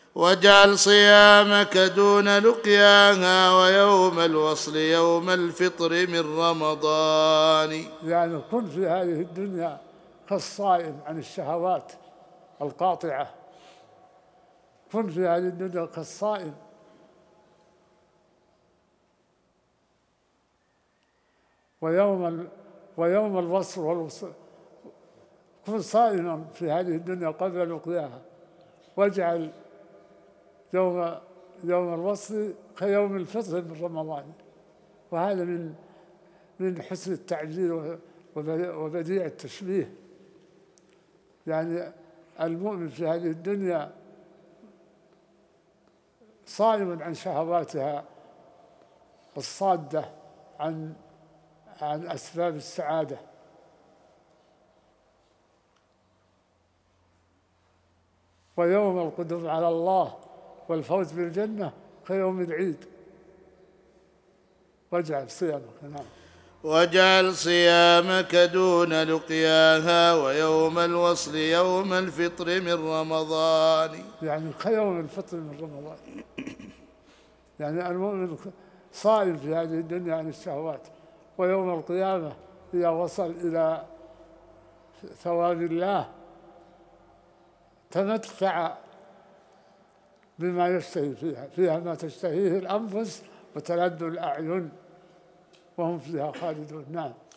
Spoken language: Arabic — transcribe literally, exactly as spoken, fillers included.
واجعل صيامك دون لقياها ويوم الوصل يوم الفطر من رمضان. يعني كن في هذه الدنيا كالصائم عن الشهوات القاطعة، كن في هذه الدنيا كالصائم، ويوم ويوم الوصل والوصل كن صائما في هذه الدنيا قبل لقياها، واجعل يوم يوم الوصل كيوم الفطر من رمضان. وهذا من من حسن التعبير وبديع التشبيه. يعني المؤمن في هذه الدنيا صائم عن شهواتها الصادة عن عن أسباب السعادة، ويوم القدوم على الله والفوز بالجنة كيوم العيد. واجعل صيامك نعم واجعل صيامك دون لقياها ويوم الوصل يوم الفطر من رمضان. يعني كيوم الفطر من رمضان. يعني المؤمن صائم في هذه الدنيا عن الشهوات، ويوم القيامة إذا وصل إلى ثواب الله تمتع بما يشتهي فيها، فيها ما تشتهيه الأنفس وتلذ الأعين وهم فيها خالدون. نعم.